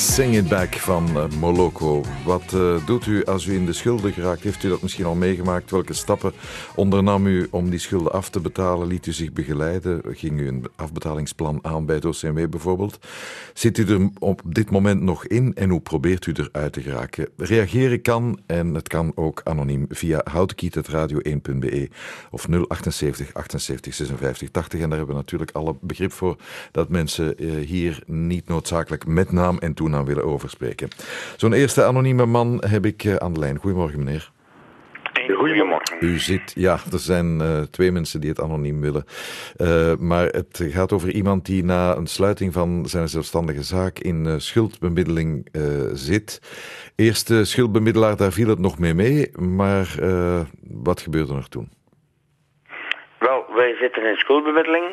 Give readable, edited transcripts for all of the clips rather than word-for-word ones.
Sing It Back van Moloko. Wat doet u als u in de schulden geraakt? Heeft u dat misschien al meegemaakt? Welke stappen ondernam u om die schulden af te betalen? Liet u zich begeleiden? Ging u een afbetalingsplan aan bij het OCMW bijvoorbeeld? Zit u er op dit moment nog in en hoe probeert u eruit te geraken? Reageren kan, en het kan ook anoniem, via houtekiet.radio1.be of 078 78 56 80. En daar hebben we natuurlijk alle begrip voor dat mensen hier niet noodzakelijk met naam en toenaam willen overspreken. Zo'n eerste anonieme man heb ik aan de lijn. Goedemorgen, meneer. Goedemorgen. U zit, ja, er zijn twee mensen die het anoniem willen. Maar het gaat over iemand die na een sluiting van zijn zelfstandige zaak in schuldbemiddeling zit. Eerste schuldbemiddelaar, daar viel het nog mee, maar wat gebeurde er toen? Wel, wij zitten in schuldbemiddeling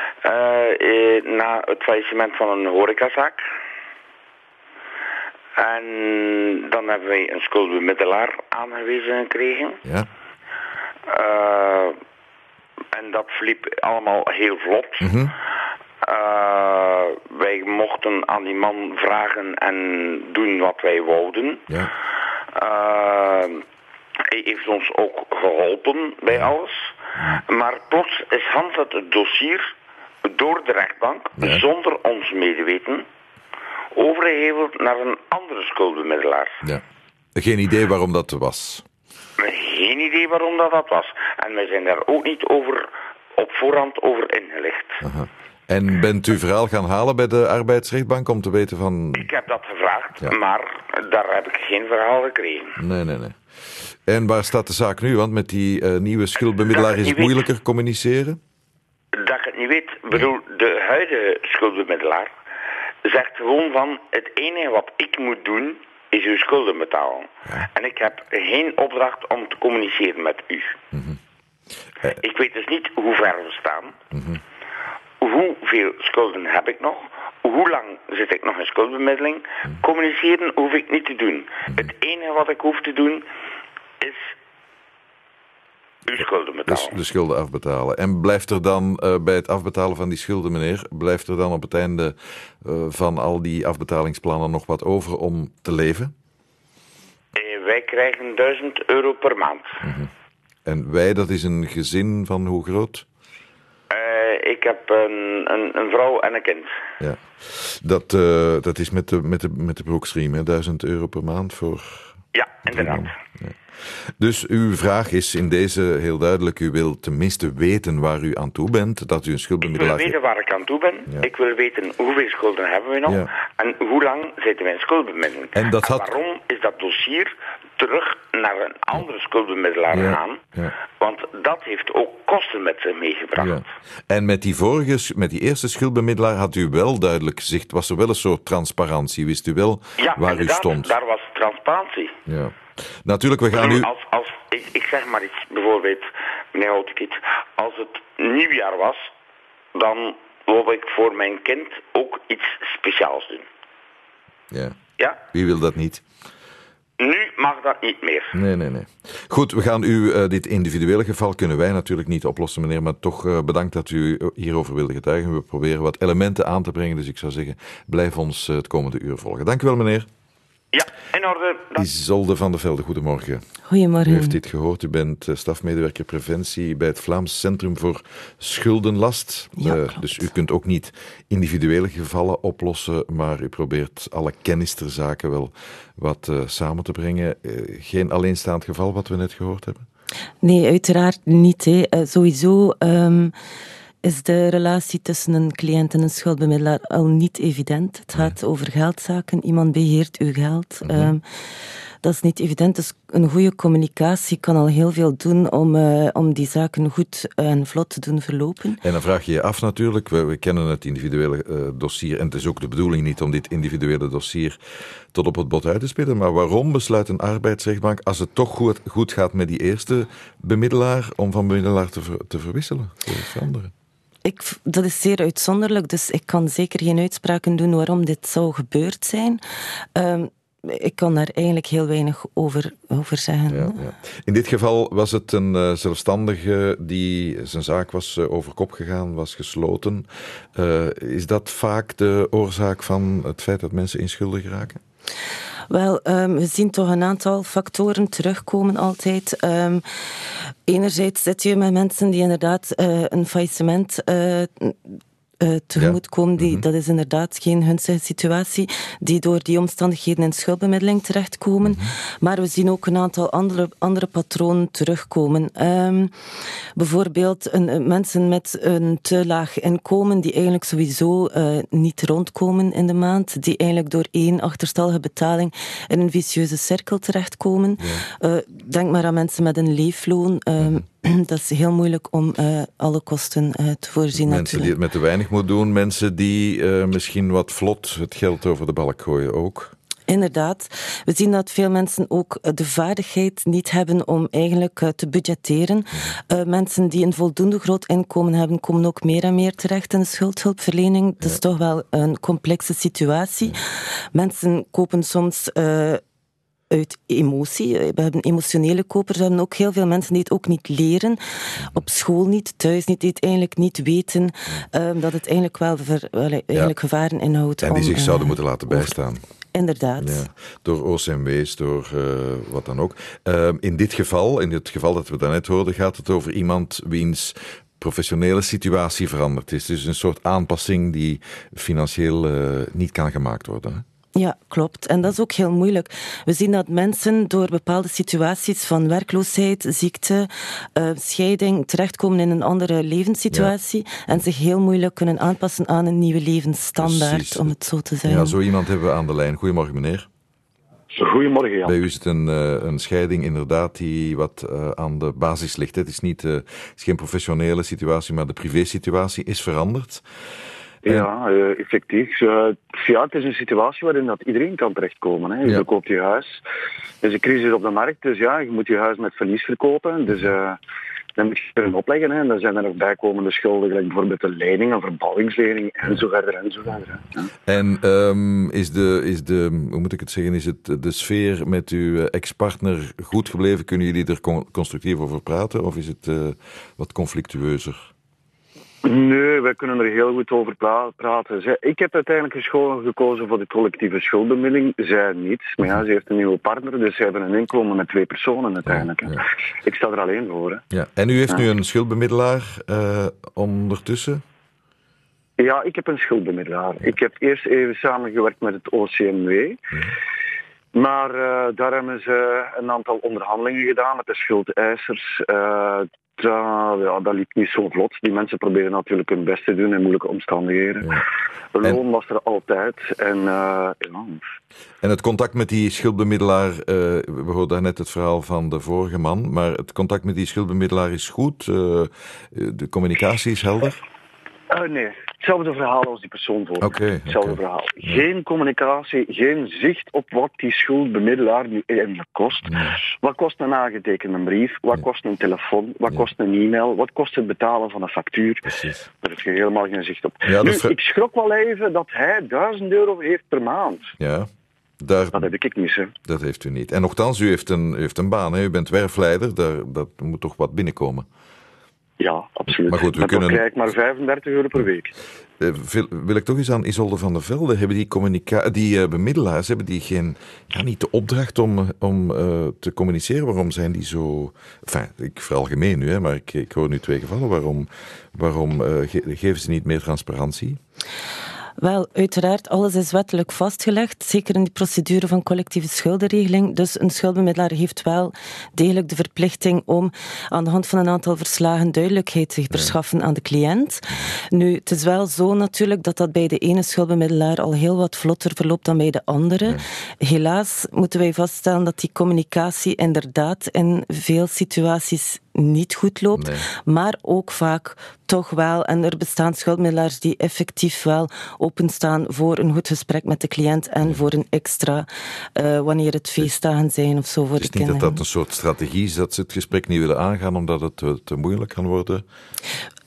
na het faillissement van een horecazaak. En dan hebben wij een schuldbemiddelaar aangewezen gekregen. Ja. En dat verliep allemaal heel vlot. Mm-hmm. Wij mochten aan die man vragen en doen wat wij wouden. Ja. Hij heeft ons ook geholpen bij alles. Maar plots is Hans het dossier door de rechtbank, zonder ons medeweten, overgeheveld naar een andere schuldbemiddelaar. Ja. Geen idee waarom dat was? Geen idee waarom dat was. En wij zijn daar ook niet op voorhand over ingelicht. Aha. En bent u verhaal gaan halen bij de arbeidsrechtbank om te weten van... Ik heb dat gevraagd, maar daar heb ik geen verhaal gekregen. Nee. En waar staat de zaak nu? Want met die nieuwe schuldbemiddelaar is het moeilijker communiceren? Dat ik het niet weet. Ik bedoel, de huidige schuldbemiddelaar zegt gewoon van, het enige wat ik moet doen is uw schulden betalen. Ja. En ik heb geen opdracht om te communiceren met u. Mm-hmm. Ik weet dus niet hoe ver we staan. Mm-hmm. Hoeveel schulden heb ik nog? Hoe lang zit ik nog in schuldbemiddeling? Mm-hmm. Communiceren hoef ik niet te doen. Mm-hmm. Het enige wat ik hoef te doen is uw schulden betalen. Dus de schulden afbetalen. En blijft er dan bij het afbetalen van die schulden, meneer, blijft er dan op het einde van al die afbetalingsplannen nog wat over om te leven? Wij krijgen €1000 per maand. Mm-hmm. En wij, dat is een gezin van hoe groot? Ik heb een vrouw en een kind. Ja, dat is met de broeksriem, hè? €1000 per maand voor... Ja, inderdaad. Ja. Dus uw vraag is in deze heel duidelijk, u wil tenminste weten waar u aan toe bent, dat u een schuldbemiddelaar... Ik wil weten waar ik aan toe ben. Ja. Ik wil weten hoeveel schulden hebben we nog en hoe lang zitten we in schuldbemiddeling. En waarom is dat dossier terug naar een andere schuldbemiddelaar gegaan? Ja. Want dat heeft ook kosten met zich meegebracht. Ja. En met die eerste schuldbemiddelaar had u wel duidelijk zicht, was er wel een soort transparantie, wist u wel waar u stond? Ja, daar was transparantie. Ja. Natuurlijk, we gaan nu... Ik zeg maar iets, bijvoorbeeld, meneer Houtekiet, als het nieuwjaar was, dan wil ik voor mijn kind ook iets speciaals doen. Ja? Wie wil dat niet? Nu mag dat niet meer. Nee. Goed, we gaan dit individuele geval kunnen wij natuurlijk niet oplossen, meneer, maar toch bedankt dat u hierover wilde getuigen. We proberen wat elementen aan te brengen, dus ik zou zeggen, blijf ons het komende uur volgen. Dank u wel, meneer. Ja, in orde. Isolde van der Velde, goedemorgen. Goedemorgen. U heeft dit gehoord, u bent stafmedewerker preventie bij het Vlaams Centrum voor Schuldenlast. Ja, dus u kunt ook niet individuele gevallen oplossen, maar u probeert alle kennis ter zake wel wat samen te brengen. Geen alleenstaand geval wat we net gehoord hebben? Nee, uiteraard niet. Sowieso... is de relatie tussen een cliënt en een schuldbemiddelaar al niet evident. Het gaat over geldzaken. Iemand beheert uw geld. Mm-hmm. Dat is niet evident. Dus een goede communicatie kan al heel veel doen om die zaken goed en vlot te doen verlopen. En dan vraag je je af natuurlijk, we kennen het individuele dossier en het is ook de bedoeling niet om dit individuele dossier tot op het bot uit te spelen, maar waarom besluit een arbeidsrechtbank, als het toch goed gaat met die eerste bemiddelaar, om van bemiddelaar te verwisselen, te veranderen? Dat is zeer uitzonderlijk, dus ik kan zeker geen uitspraken doen waarom dit zou gebeurd zijn. ik kan daar eigenlijk heel weinig over zeggen. Ja. In dit geval was het een zelfstandige die zijn zaak was over kop gegaan, was gesloten. Is dat vaak de oorzaak van het feit dat mensen in schulden geraken? Wel, we zien toch een aantal factoren terugkomen altijd. Enerzijds zit je met mensen die inderdaad een faillissement tegemoet komen. Dat is inderdaad geen gunstige situatie, die door die omstandigheden in schuldbemiddeling terechtkomen. Maar we zien ook een aantal andere patronen terugkomen. Bijvoorbeeld mensen met een te laag inkomen, die eigenlijk sowieso niet rondkomen in de maand, die eigenlijk door één achterstallige betaling in een vicieuze cirkel terechtkomen. Denk maar aan mensen met een leefloon. Dat is heel moeilijk om alle kosten te voorzien. Mensen die het met te weinig moeten doen, mensen die misschien wat vlot het geld over de balk gooien ook. Inderdaad. We zien dat veel mensen ook de vaardigheid niet hebben om eigenlijk te budgetteren. Mensen die een voldoende groot inkomen hebben, komen ook meer en meer terecht in de schuldhulpverlening. Dat is toch wel een complexe situatie. Mensen kopen soms uit emotie. We hebben emotionele kopers. We hebben ook heel veel mensen die het ook niet leren. Op school niet, thuis niet, die het eigenlijk niet weten dat het eigenlijk wel gevaren inhoudt. En die zich zouden moeten laten bijstaan. Inderdaad. Ja, door OCMW's, door wat dan ook. In dit geval dat we daarnet hoorden, gaat het over iemand wiens professionele situatie veranderd is. Dus een soort aanpassing die financieel niet kan gemaakt worden. Hè? Ja, klopt. En dat is ook heel moeilijk. We zien dat mensen door bepaalde situaties van werkloosheid, ziekte, scheiding terechtkomen in een andere levenssituatie en zich heel moeilijk kunnen aanpassen aan een nieuwe levensstandaard, precies, om het zo te zeggen. Ja, zo iemand hebben we aan de lijn. Goedemorgen, meneer. Goedemorgen, Jan. Bij u is het een scheiding inderdaad die wat aan de basis ligt. Het is geen professionele situatie, maar de privésituatie is veranderd. Ja, effectief. Het is een situatie waarin dat iedereen kan terechtkomen. Hè. Je verkoopt je huis. Er is een crisis op de markt, dus je moet je huis met verlies verkopen. Dus dan moet je kunnen opleggen. Hè. En dan zijn er nog bijkomende schulden, gelijk bijvoorbeeld een lening, een verbouwingslening, en zo verder, en zo verder. Hè. En is hoe moet ik het zeggen, is het de sfeer met uw ex-partner goed gebleven? Kunnen jullie er constructief over praten, of is het wat conflictueuzer? Nee, wij kunnen er heel goed over praten. Ik heb uiteindelijk gekozen voor de collectieve schuldbemiddeling. Zij niet. Maar ja, ze heeft een nieuwe partner, dus ze hebben een inkomen met 2 personen uiteindelijk. Ja. Ik sta er alleen voor. Hè. Ja. En u heeft nu een schuldbemiddelaar ondertussen? Ja, ik heb een schuldbemiddelaar. Ik heb eerst even samengewerkt met het OCMW. Ja. Maar daar hebben ze een aantal onderhandelingen gedaan met de schuldeisers. Dat liep niet zo vlot. Die mensen proberen natuurlijk hun best te doen in moeilijke omstandigheden. Ja. Loon was er altijd. En het contact met die schuldbemiddelaar, we hoorden daarnet het verhaal van de vorige man, maar het contact met die schuldbemiddelaar is goed? De communicatie is helder? Nee, hetzelfde verhaal als die persoon voor. Hetzelfde verhaal. Geen communicatie, geen zicht op wat die schuldbemiddelaar nu eigenlijk kost. Nee. Wat kost een aangetekende brief? Wat kost een telefoon? Wat kost een e-mail? Wat kost het betalen van een factuur? Precies. Daar heb je helemaal geen zicht op. Ja, ik schrok wel even dat hij €1000 heeft per maand. Ja. Dat heb ik niet, hè. Dat heeft u niet. En nochtans, u heeft een baan, hè? U bent werfleider, dat moet toch wat binnenkomen? Ja, absoluut. Maar goed, dan krijg ik maar €35 per week. Wil ik toch eens aan Isolde van der Velde. Hebben die bemiddelaars, hebben die niet de opdracht om te communiceren? Waarom zijn die zo... ik veralgemeen nu, hè, maar ik hoor nu 2 gevallen. Waarom geven ze niet meer transparantie? Wel, uiteraard, alles is wettelijk vastgelegd, zeker in die procedure van collectieve schuldenregeling. Dus een schuldbemiddelaar heeft wel degelijk de verplichting om aan de hand van een aantal verslagen duidelijkheid te verschaffen aan de cliënt. Nu, het is wel zo natuurlijk dat bij de ene schuldbemiddelaar al heel wat vlotter verloopt dan bij de andere. Ja. Helaas moeten wij vaststellen dat die communicatie inderdaad in veel situaties niet goed loopt, maar ook vaak toch wel. En er bestaan schuldmiddelaars die effectief wel openstaan voor een goed gesprek met de cliënt en voor een extra wanneer het feestdagen zijn of zo voor de kinderen. Het is niet dat een soort strategie is dat ze het gesprek niet willen aangaan omdat het te moeilijk kan worden?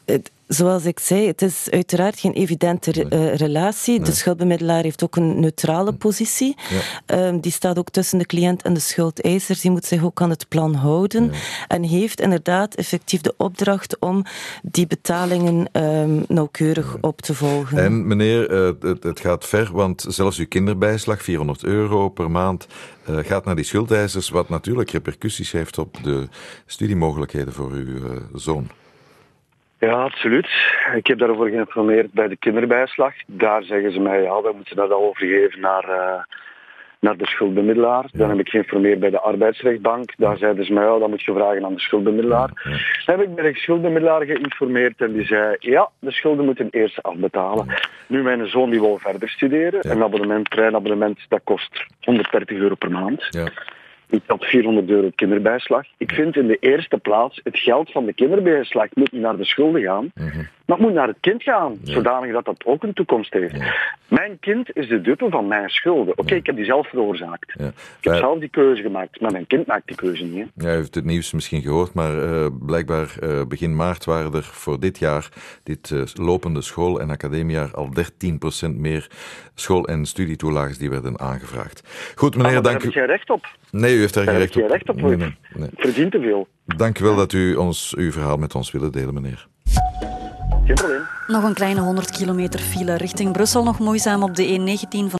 Zoals ik zei, het is uiteraard geen evidente relatie. De schuldbemiddelaar heeft ook een neutrale positie. Die staat ook tussen de cliënt en de schuldeisers. Die moet zich ook aan het plan houden. En heeft inderdaad effectief de opdracht om die betalingen nauwkeurig op te volgen. En meneer, het gaat ver, want zelfs uw kinderbijslag, €400 per maand, gaat naar die schuldeisers, wat natuurlijk repercussies heeft op de studiemogelijkheden voor uw zoon. Ja, absoluut. Ik heb daarover geïnformeerd bij de kinderbijslag. Daar zeggen ze mij, ja, we moeten dat overgeven naar de schuldbemiddelaar. Dan heb ik geïnformeerd bij de arbeidsrechtbank. Daar zeiden ze mij, ja, dat moet je vragen aan de schuldbemiddelaar. Dan heb ik bij de schuldbemiddelaar geïnformeerd en die zei, ja, de schulden moeten eerst afbetalen. Nu, mijn zoon die wil verder studeren. Een treinabonnement, dat kost €130 per maand. Ja. Ik had €400 kinderbijslag. Ik vind in de eerste plaats, het geld van de kinderbijslag moet niet naar de schulden gaan, maar het moet naar het kind gaan, zodanig dat dat ook een toekomst heeft. Mijn kind is de dupe van mijn schulden. Oké, ik heb die zelf veroorzaakt. Ik heb zelf die keuze gemaakt, maar mijn kind maakt die keuze niet. Ja, u heeft het nieuws misschien gehoord, maar blijkbaar begin maart waren er voor dit jaar, dit lopende school- en academiejaar, al 13% meer school- en studietoelages die werden aangevraagd. Goed, meneer, dank u. Daar heb ik geen recht op. Nee, u heeft daar geen recht op. Nee. Ik verdien te veel. Dank u wel dat u uw verhaal met ons wilde delen, meneer. Geen probleem. Nog een kleine 100 kilometer file richting Brussel. Nog moeizaam op de E19 van